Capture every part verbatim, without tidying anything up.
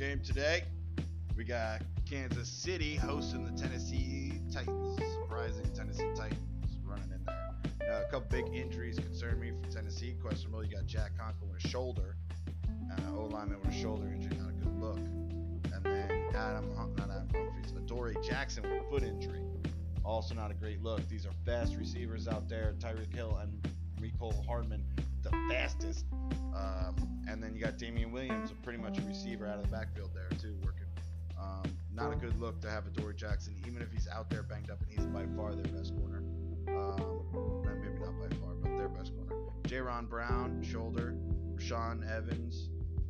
game today. We got Kansas City hosting the Tennessee Titans. Surprising Tennessee Titans running in there. Now, a couple big injuries concern me for Tennessee. Questionable. You got Jack Conklin with a shoulder. Uh, O-lineman with a shoulder injury. Not a good look. And then Adam, not Adam Humphries, Adoree Jackson with a foot injury. Also not a great look. These are fast receivers out there. Tyreek Hill and Mecole Hardman, the fastest. Um, and then you got Damian Williams, pretty much a receiver out of the backfield there too, working. Um, not a good look to have Adoree Jackson, even if he's out there banged up, and he's by far their best corner. Um, maybe not by far, but their best corner. Jaron Brown, shoulder. Rashaan Evans,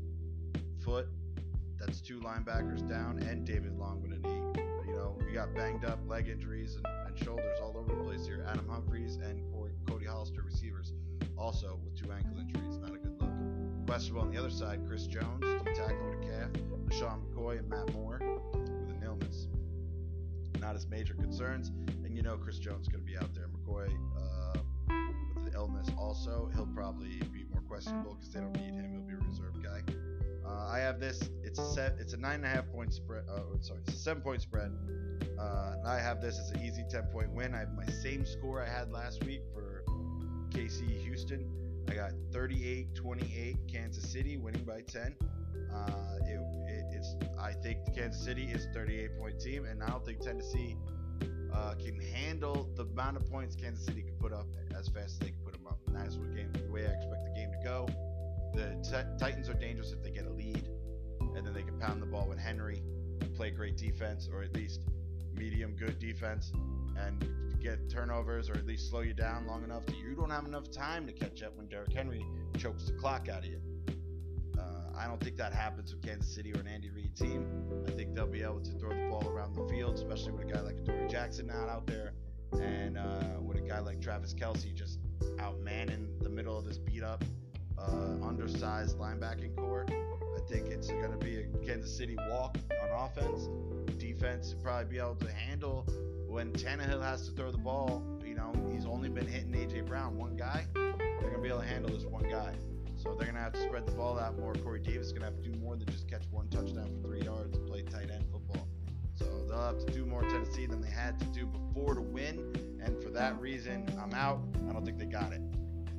foot. That's two linebackers down, and David Long with a knee. You know, we got banged up leg injuries and, and shoulders all over the place here. Adam Humphries and Cody Hollister, receivers, also with two ankle injuries. Not a good look. Questionable on the other side, Chris Jones, D-tackle with a calf. LaShawn McCoy and Matt Moore with an illness. Not as major concerns, and you know Chris Jones is going to be out there. McCoy uh, with the illness also. He'll probably be more questionable because they don't need him. He'll be a reserve guy. Uh, I have this. It's a set. It's a nine and a half point spread. Uh, sorry, it's a seven point spread. Uh, and I have this as an easy ten point win. I have my same score I had last week for K C Houston. I got thirty-eight twenty-eight Kansas City winning by ten. Uh, it, it, it's. I think Kansas City is a thirty-eight point team, and I don't think Tennessee uh, can handle the amount of points Kansas City can put up as fast as they can put them up. And that's what game, the way I expect the game to go. The t- Titans are dangerous if they get a lead, and then they can pound the ball with Henry and play great defense, or at least medium good defense, and get turnovers, or at least slow you down long enough that you don't have enough time to catch up when Derrick Henry chokes the clock out of you. Uh, I don't think that happens with Kansas City or an Andy Reid team. I think they'll be able to throw the ball around the field, especially with a guy like Adoree Jackson not out there, and uh, with a guy like Travis Kelce just outmanning the middle of this beat up Uh, undersized linebacking core. I think it's going to be a Kansas City walk on offense. Defense will probably be able to handle when Tannehill has to throw the ball. You know, he's only been hitting A J Brown, one guy. They're going to be able to handle this one guy. So they're going to have to spread the ball out more. Corey Davis is going to have to do more than just catch one touchdown for three yards and play tight end football. So they'll have to do more Tennessee than they had to do before to win. And for that reason, I'm out. I don't think they got it.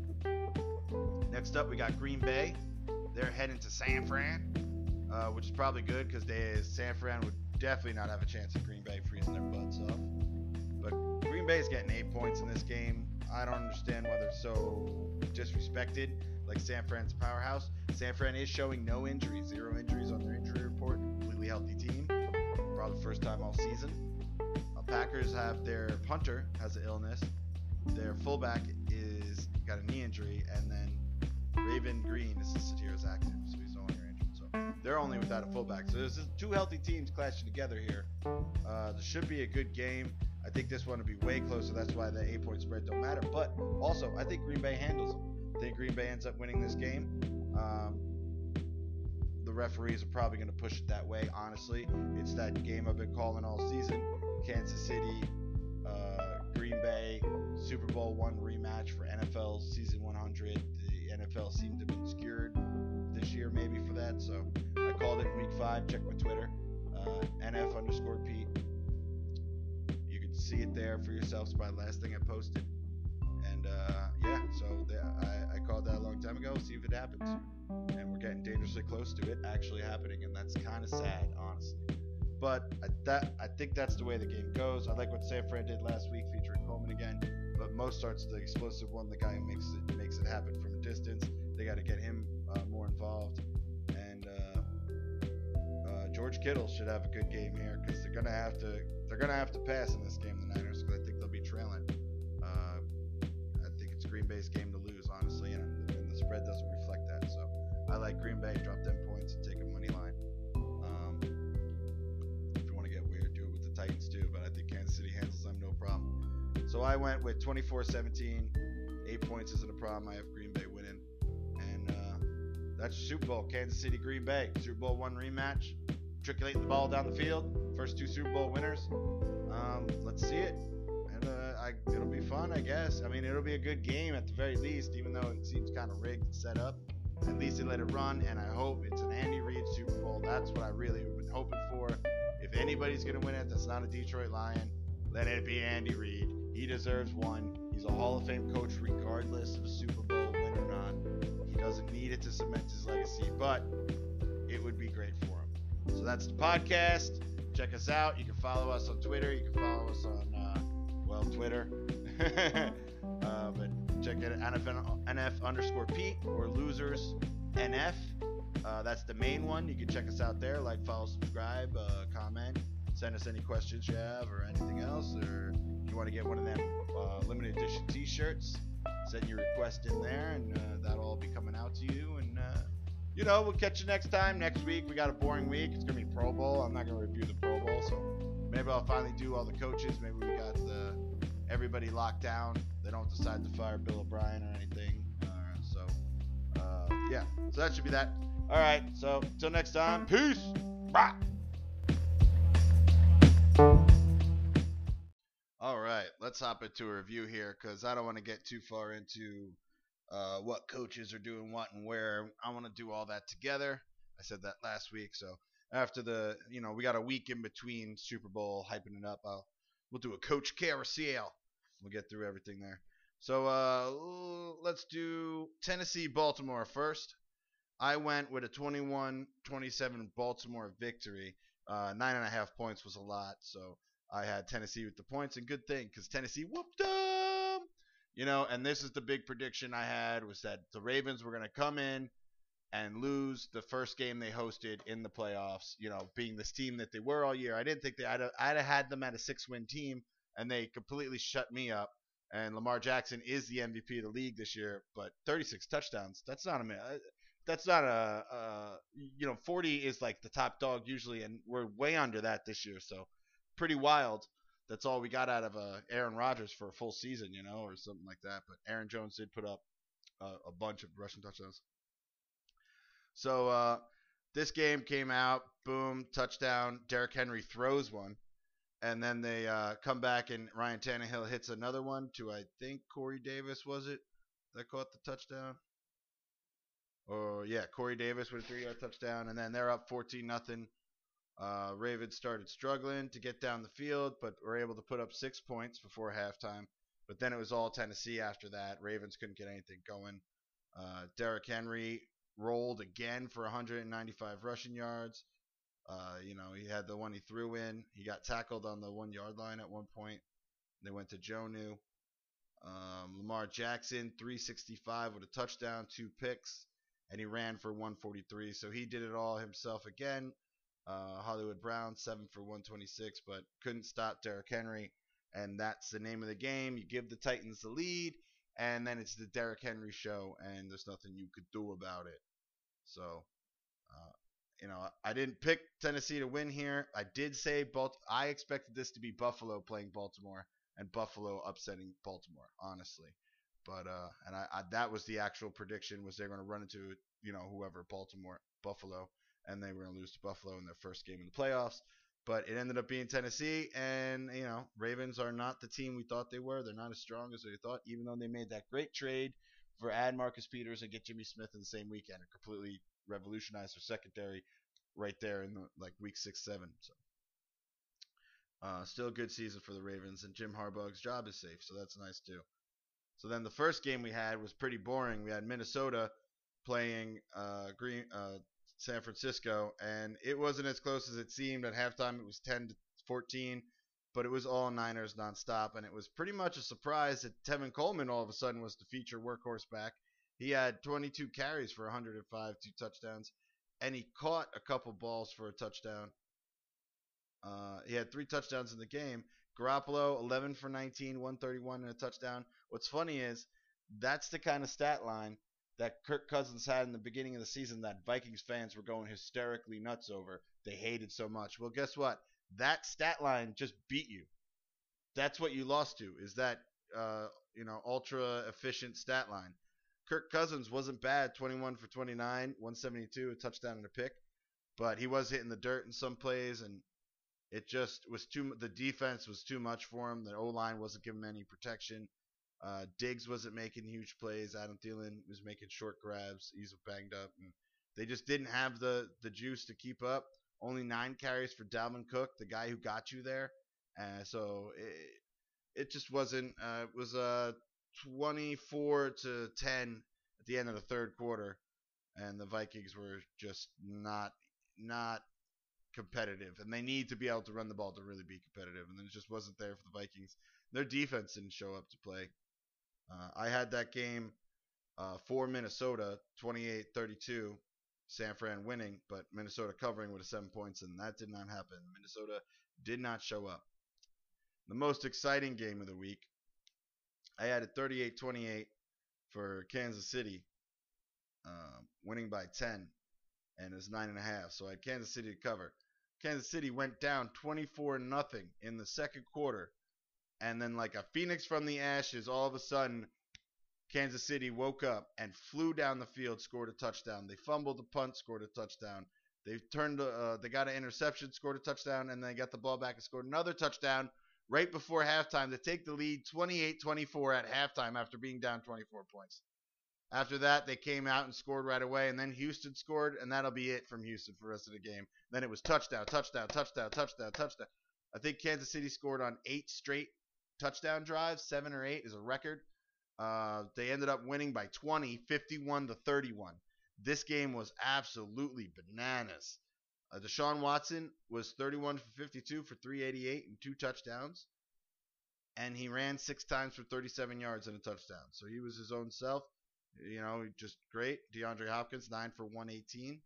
Next up, we got Green Bay. They're heading to San Fran, uh, which is probably good because San Fran would definitely not have a chance at Green Bay freezing their butts off. But Green Bay is getting eight points in this game. I don't understand why they're so disrespected, like San Fran's powerhouse. San Fran is showing no injuries, zero injuries on their injury report. Completely healthy team, probably first time all season. Uh, Packers have their punter has an illness. Their fullback is got a knee injury, and then Raven Green is listed here as active, so he's no longer injured. So they're only without a fullback. So there's two healthy teams clashing together here. Uh, this should be a good game. I think this one will be way closer. That's why the eight-point spread don't matter. But also, I think Green Bay handles them. I think Green Bay ends up winning this game. Um, the referees are probably going to push it that way, honestly. It's that game I've been calling all season. Kansas City, uh, Green Bay, Super Bowl one rematch for N F L Season one hundred. N F L seemed to have been skewered this year maybe for that, so I called it week five. Check my Twitter, uh, N F underscore Pete. You can see it there for yourself. It's probably the last thing I posted, and uh, yeah, so the, I, I called that a long time ago. See if it happens, and we're getting dangerously close to it actually happening, and that's kind of sad, honestly. But I, that I think that's the way the game goes. I like what San Fran did last week, featuring Coleman again. But most starts the explosive one, the guy who makes it makes it happen from a distance. They got to get him uh, more involved. And uh, uh, George Kittle should have a good game here because they're gonna have to they're gonna have to pass in this game, the Niners, because I think they'll be trailing. Uh, I think it's Green Bay's game to lose, honestly, and, and the spread doesn't reflect that. So I like Green Bay, drop them points and take a money line. Um, if you want to get weird, do it with the Titans too. But I think Kansas City handles them no problem. So I went with twenty-four seventeen. Eight points isn't a problem. I have Green Bay winning. And uh, that's your Super Bowl. Kansas City, Green Bay. Super Bowl one rematch. Trickulating the ball down the field. First two Super Bowl winners. Um, let's see it. And uh, I, it'll be fun, I guess. I mean, it'll be a good game at the very least, even though it seems kind of rigged and set up. At least they let it run, and I hope it's an Andy Reid Super Bowl. That's what I really have been hoping for. If anybody's going to win it that's not a Detroit Lion, let it be Andy Reid. He deserves one. He's a Hall of Fame coach regardless of a Super Bowl win or not. He doesn't need it to cement his legacy, but it would be great for him. So that's the podcast. Check us out. You can follow us on Twitter. You can follow us on, uh, well, Twitter. uh, but check it out, N F underscore Pete or Losers N F. Uh, that's the main one. You can check us out there. Like, follow, subscribe, uh, comment. Send us any questions you have or anything else. Or if you want to get one of them uh, limited edition t-shirts, send your request in there, and uh, that'll all be coming out to you. And, uh, you know, we'll catch you next time. Next week, we got a boring week. It's going to be Pro Bowl. I'm not going to review the Pro Bowl, so maybe I'll finally do all the coaches. Maybe we got the, everybody locked down. They don't decide to fire Bill O'Brien or anything. Uh, so, uh, yeah. So that should be that. All right. So, until next time, peace. Bye. All right, let's hop into a review here because I don't want to get too far into uh, what coaches are doing what and where. I want to do all that together. I said that last week, so after the, you know, we got a week in between Super Bowl hyping it up. I'll we'll do a coach carousel. We'll get through everything there. So uh, let's do Tennessee Baltimore first. I went with a twenty-one twenty-seven Baltimore victory. Uh, nine and a half points was a lot, so I had Tennessee with the points, and good thing because Tennessee whooped them. You know, and this is the big prediction I had was that the Ravens were going to come in and lose the first game they hosted in the playoffs, you know, being this team that they were all year. I didn't think they I'd have, I'd have had them at a six-win team, and they completely shut me up. And Lamar Jackson is the M V P of the league this year, but thirty-six touchdowns, that's not a that's not a, uh, you know, forty is like the top dog usually, and we're way under that this year, so pretty wild. That's all we got out of uh, Aaron Rodgers for a full season, you know, or something like that. But Aaron Jones did put up uh, a bunch of rushing touchdowns. So uh, this game came out, boom, touchdown. Derrick Henry throws one, and then they uh, come back and Ryan Tannehill hits another one to, I think, Corey Davis, was it, that caught the touchdown? Or yeah, Corey Davis with a three-yard touchdown, and then they're up fourteen nothing. Uh, Ravens started struggling to get down the field, but were able to put up six points before halftime. But then it was all Tennessee after that. Ravens couldn't get anything going. Uh, Derrick Henry rolled again for one hundred ninety-five rushing yards. Uh, you know, he had the one he threw in. He got tackled on the one-yard line at one point. They went to Jonnu. Um, Lamar Jackson, three sixty-five with a touchdown, two picks, and he ran for one forty-three. So he did it all himself again. Uh, Hollywood Brown, seven for one twenty-six, but couldn't stop Derrick Henry. And that's the name of the game. You give the Titans the lead, and then it's the Derrick Henry show, and there's nothing you could do about it. So, uh, you know, I didn't pick Tennessee to win here. I did say Balt- I expected this to be Buffalo playing Baltimore, and Buffalo upsetting Baltimore, honestly. But uh, and I, I that was the actual prediction, was they're going to run into, you know, whoever, Baltimore, Buffalo. And they were going to lose to Buffalo in their first game in the playoffs. But it ended up being Tennessee. And, you know, Ravens are not the team we thought they were. They're not as strong as they thought, even though they made that great trade for add Marcus Peters and get Jimmy Smith in the same weekend. It completely revolutionized their secondary right there in the, like week six, seven. So, uh, still a good season for the Ravens. And Jim Harbaugh's job is safe. So that's nice, too. So then the first game we had was pretty boring. We had Minnesota playing uh, Green. Uh, San Francisco, and it wasn't as close as it seemed. At halftime, it was ten to fourteen, but it was all Niners nonstop, and it was pretty much a surprise that Tevin Coleman all of a sudden was the feature workhorse back. He had twenty-two carries for one hundred five, two touchdowns, and he caught a couple balls for a touchdown. Uh, he had three touchdowns in the game. Garoppolo, eleven for nineteen, one thirty-one, and a touchdown. What's funny is that's the kind of stat line that Kirk Cousins had in the beginning of the season that Vikings fans were going hysterically nuts over. They hated so much. Well, guess what? That stat line just beat you. That's what you lost to, is that uh, you know, ultra efficient stat line. Kirk Cousins wasn't bad, twenty-one for twenty-nine, one seventy-two, a touchdown and a pick, but he was hitting the dirt in some plays, and it just was too. The defense was too much for him. The O-line wasn't giving him any protection. Uh, Diggs wasn't making huge plays. Adam Thielen was making short grabs. He's banged up, and they just didn't have the the juice to keep up. Only nine carries for Dalvin Cook, the guy who got you there. Uh, so it, it just wasn't. Uh, it was uh, twenty-four to ten at the end of the third quarter, and the Vikings were just not not competitive, and they need to be able to run the ball to really be competitive, and it just wasn't there for the Vikings. Their defense didn't show up to play. Uh, I had that game uh, for Minnesota, twenty-eight thirty-two, San Fran winning, but Minnesota covering with a seven points, and that did not happen. Minnesota did not show up. The most exciting game of the week, I had it thirty-eight twenty-eight for Kansas City, uh, winning by ten, and it was nine and a half. So I had Kansas City to cover. Kansas City went down twenty-four nothing in the second quarter, and then like a phoenix from the ashes, all of a sudden, Kansas City woke up and flew down the field, scored a touchdown. They fumbled the punt, scored a touchdown. They turned, uh, they got an interception, scored a touchdown, and they got the ball back and scored another touchdown right before halftime to take the lead twenty-eight twenty-four at halftime after being down twenty-four points. After that, they came out and scored right away, and then Houston scored, and that'll be it from Houston for the rest of the game. Then it was touchdown, touchdown, touchdown, touchdown, touchdown. I think Kansas City scored on eight straight touchdown drives. Seven or eight is a record. Uh, they ended up winning by twenty, fifty-one to thirty-one. This game was absolutely bananas. Uh, Deshaun Watson was thirty-one for fifty-two for three eighty-eight and two touchdowns. And he ran six times for thirty-seven yards and a touchdown. So he was his own self. You know, just great. DeAndre Hopkins, nine for one eighteen.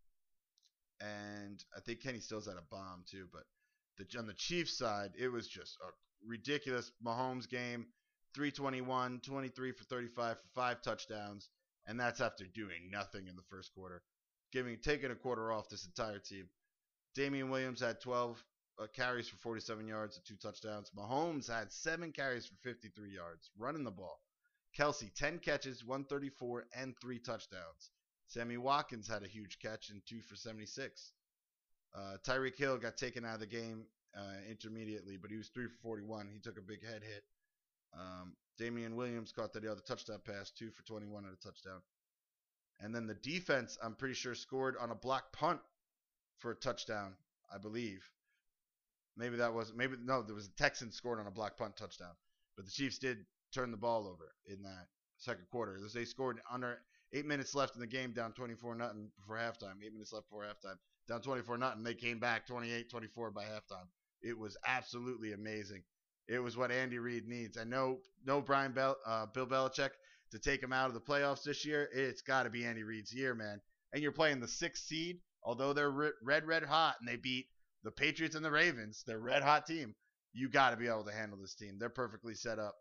And I think Kenny Stills had a bomb, too. But the, on the Chiefs side, it was just a ridiculous Mahomes game. three twenty-one, twenty-three for thirty-five for five touchdowns. And that's after doing nothing in the first quarter. Giving taking a quarter off this entire team. Damian Williams had twelve uh, carries for forty-seven yards and two touchdowns. Mahomes had seven carries for fifty-three yards, running the ball. Kelsey, ten catches, one thirty-four, and three touchdowns. Sammy Watkins had a huge catch and two for seventy-six. Uh, Tyreek Hill got taken out of the game uh, intermediately, but he was three for forty-one. He took a big head hit. Um, Damian Williams caught the other touchdown pass, two for twenty-one and a touchdown. And then the defense, I'm pretty sure, scored on a block punt for a touchdown, I believe. Maybe that wasn't, maybe, no, there was a Texans scored on a block punt touchdown. But the Chiefs did turn the ball over in that second quarter. They scored under eight minutes left in the game, down twenty-four nothing before halftime. Eight minutes left before halftime, down twenty-four nothing. They came back twenty-eight twenty-four by halftime. It was absolutely amazing. It was what Andy Reid needs. I know, no Brian Bel- uh, Bill Belichick to take him out of the playoffs this year. It's got to be Andy Reid's year, man. And you're playing the sixth seed, although they're red, red hot, and they beat the Patriots and the Ravens. They're a red hot team. You got to be able to handle this team. They're perfectly set up.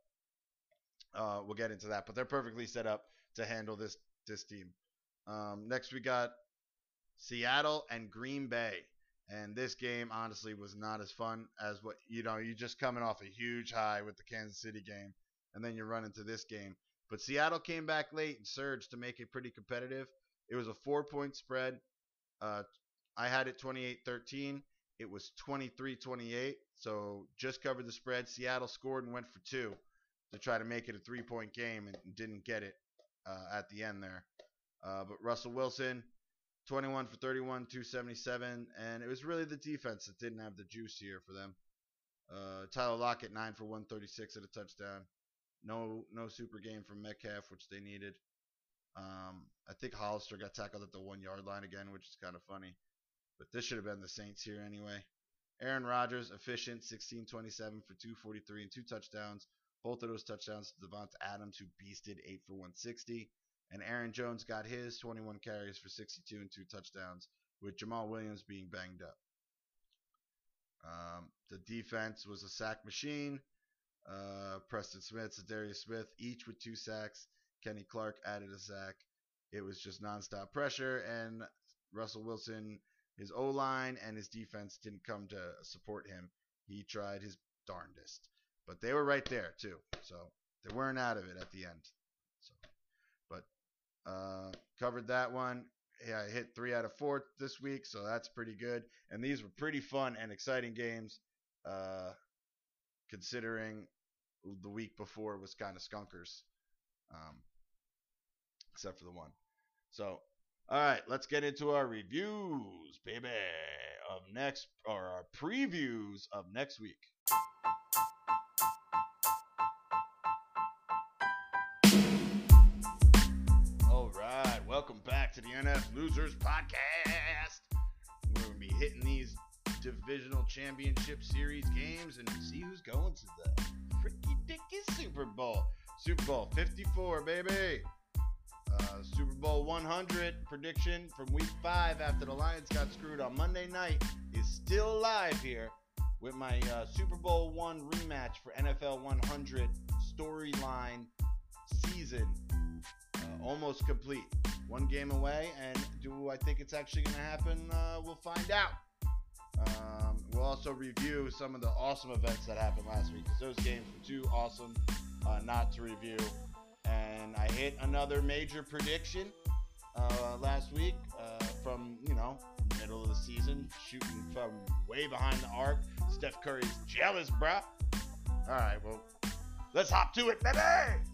Uh, we'll get into that, but they're perfectly set up to handle this this team. Um, next, we got Seattle and Green Bay, and this game honestly was not as fun as what you know. You're just coming off a huge high with the Kansas City game, and then you run into this game. But Seattle came back late and surged to make it pretty competitive. It was a four-point spread. Uh, I had it twenty-eight thirteen. It was twenty-three twenty-eight, so just covered the spread. Seattle scored and went for two to try to make it a three-point game and didn't get it uh, at the end there. Uh, but Russell Wilson, twenty-one for thirty-one, two seventy-seven, and it was really the defense that didn't have the juice here for them. Uh, Tyler Lockett, nine for one thirty-six at a touchdown. No no super game from Metcalf, which they needed. Um, I think Hollister got tackled at the one-yard line again, which is kind of funny. But this should have been the Saints here anyway. Aaron Rodgers, efficient, sixteen twenty-seven for two forty-three and two touchdowns. Both of those touchdowns to Devonta Adams, who beasted eight for one sixty. And Aaron Jones got his twenty-one carries for sixty-two and two touchdowns, with Jamal Williams being banged up. Um, the defense was a sack machine. Uh, Preston Smith, Darius Smith, each with two sacks. Kenny Clark added a sack. It was just nonstop pressure, and Russell Wilson, his O-line and his defense didn't come to support him. He tried his darndest. But they were right there, too. So they weren't out of it at the end. So, But uh, covered that one. Yeah, I hit three out of four this week, so that's pretty good. And these were pretty fun and exciting games, uh, considering the week before was kind of skunkers, um, except for the one. So, all right, let's get into our reviews, baby, of next, or our previews of next week. All right, welcome back to the N F Losers Podcast. We're going to be hitting these divisional championship series games and see who's going to the freaky dicky Super Bowl. Super Bowl fifty-four, baby. Uh, Super Bowl one hundred prediction from week five after the Lions got screwed on Monday night is still live here with my uh, Super Bowl one rematch for N F L one hundred storyline season uh, almost complete. One game away, and do I think it's actually going to happen? Uh, we'll find out. Um, we'll also review some of the awesome events that happened last week, because those games were too awesome uh, not to review. And I hit another major prediction uh, last week uh, from, you know, middle of the season, shooting from way behind the arc. Steph Curry's jealous, bruh. All right, well, let's hop to it, baby!